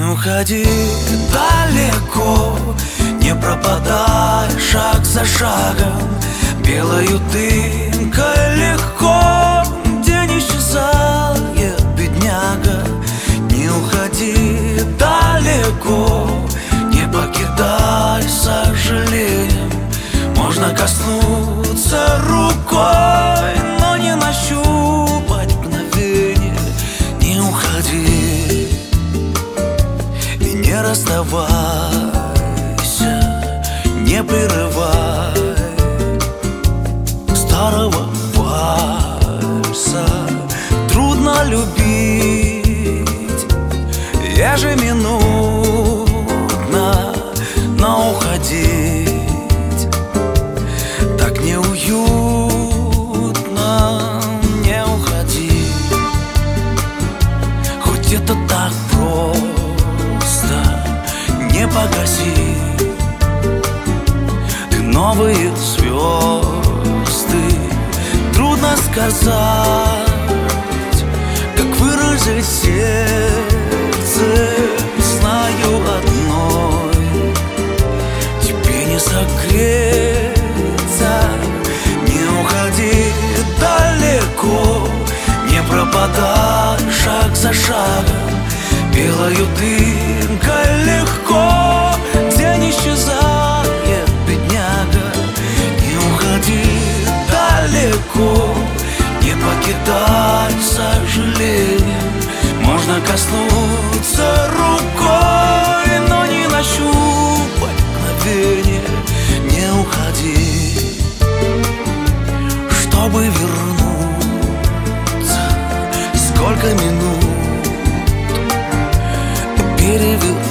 Не уходи далеко, не пропадай шаг за шагом. Белою дымкой легко день исчезает, бедняга. Не уходи далеко, не покидай сожалением. Можно коснуться рукой, но не нащупать мгновение. Не уходи и не расставайся, не прерывай старого вальса. Трудно любить ежеминутно, но уходить так неуютно. Не уходи, хоть это так просто. Не погаси ты новые звезды. Трудно сказать, как выразить сердце. Знаю одной, тебе не согреться. Не уходи далеко, не пропадай шаг за шагом. Белою дымкой легко день исчезает, бедняга. Не уходи далеко, не покидай сожалением. Можно коснуться рукой, но не нащупать мгновение. Не уходи, чтобы вернуться. Сколько минут перевернуть